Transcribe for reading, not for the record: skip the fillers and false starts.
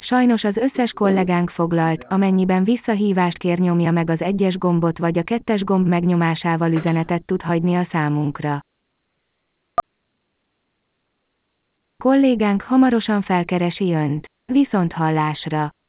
Sajnos az összes kollégánk foglalt, amennyiben visszahívást kér, nyomja meg az 1-es gombot vagy a 2-es gomb megnyomásával üzenetet tud hagyni a számunkra. Kollégánk hamarosan felkeresi Önt. Viszonthallásra!